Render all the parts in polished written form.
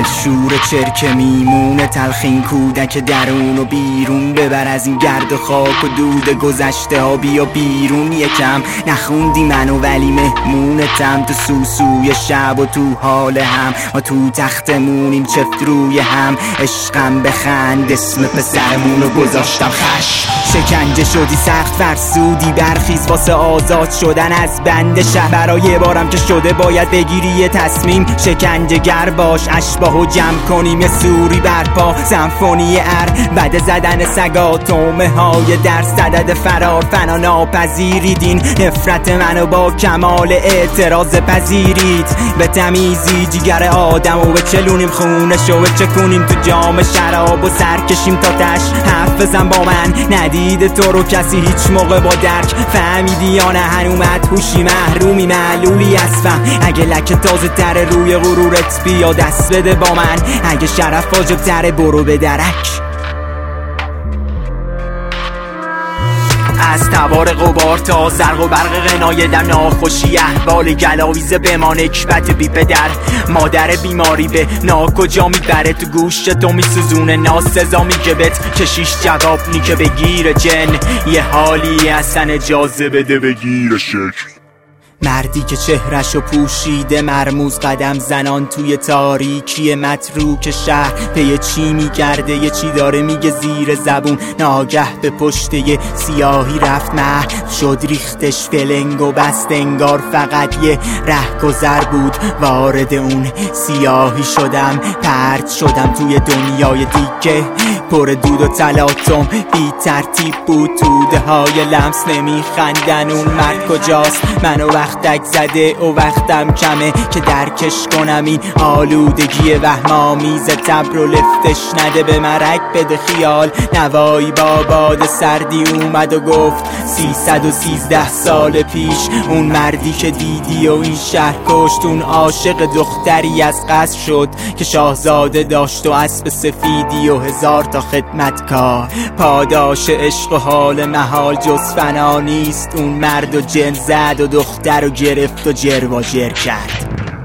شور چرک میمونه تلخین کودک درون و بیرون ببر از این گرد و خاک و دود گذشته ها بیا بیرون یکم نخوندی منو ولی مهمونتم تو سوسوی شب و تو حال هم ما تو تختمونیم چفت روی هم عشقم بخند اسم پسرمونو گذاشتم خش شکنجه شدی سخت فرسودی برخیز واسه آزاد شدن از بند شهر برای بارم که شده باید بگیری یه تصمیم شکنجه گر باش اشباهو جمع کنیم یه سوری برپا سمفونی بد زدن سگا تومه های در صدد فرار فنا ناپذیریدین نفرت منو با کمال اعتراض پذیرید به تمیزی جگر آدم و بچلونیم خونشو بچکونیم تو جام شراب و سرکشیم تا تش حرف بزن با من ندید تو رو کسی هیچ موقع با درک فهمیدی یا نه هنومت هوشی محرومی معلولی از فهم اگه لکه تازه تره روی غرورت بیا دست بده با من اگه شرف واجب تره برو به درک از تبار غبار تا زرق و برق غنای دم ناخوشی احوال گلاویز به ما نکبت بی پدر مادر بیماری به ناکجا میبره تو گوش تو میسوزونه ناسزا میگه بت کشیش جواب نی که بگیره جن یه حالی اصلا اجازه بده بگیره شکل مردی که چهرشو پوشیده مرموز قدم زنان توی تاریکی متروک شهر پی چی میگرده یه چی داره میگه زیر زبون ناگه به پشت یه سیاهی رفت محو شد ریختش فلنگ و بست انگار فقط یه رهگذر بود وارد اون سیاهی شدم پرت شدم توی دنیای دیگه پر دود و تلاطم بی ترتیب بود توده های لمس نمیخندن اون مرد کجاست منو وقتک زده و وقتم کمه که درکش کنم این آلودگی وهم‌آمیز تب رو لفتش نده به مرک بده خیال نوایی با باد سردی اومد و گفت 313 سال پیش اون مردی که دیدی و این شهر کشت اون عاشق دختری از قصر شد که شاهزاده داشت و اسب سفیدی و 1000 تا خدمتکار پاداش عشق و حال محال جز فنا نیست اون مرد و جن زد و دختر رو گرفت و جر و جر کرد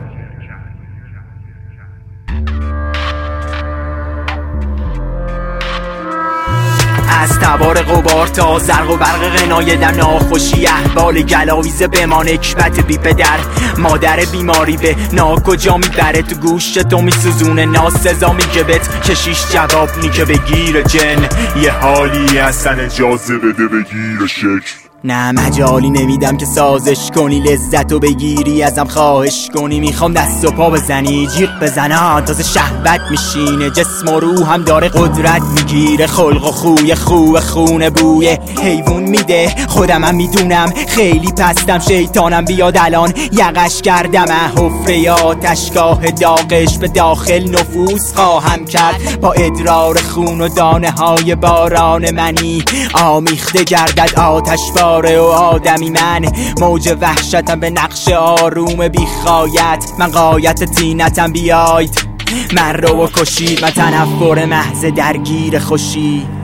از تبار غبار تا زرق و برق غنای دم ناخوشی احوال گلاویز به ما نکبت بی پدر مادر بیماری به ناکجا میبره تو گوش تو میسوزونه ناسزا میگه بت کشیش جواب نی که بگیره جن یه حالی اصلا اجازه بده بگیره شکل نه مجالی نمیدم که سازش کنی لذتو بگیری ازم خواهش کنی میخوام دست و پا بزنی جیغ بزنه تازه شهوت میشینه جسم و روح هم داره قدرت میگیره خلق و خوی خوب خونه بوی حیوان میده خودم هم میدونم خیلی پستم شیطانم بیاد الان یقش کردم حفره آتشگاه داغش به داخل نفوذ خواهم کرد با ادرار خون و دانه های باران منی آمیخته گردد آتش و آدمی من موج وحشتم به نقش آروم بیخایت من غایت تینتم بیاید من رو کشید من تنفر محض درگیر خوشی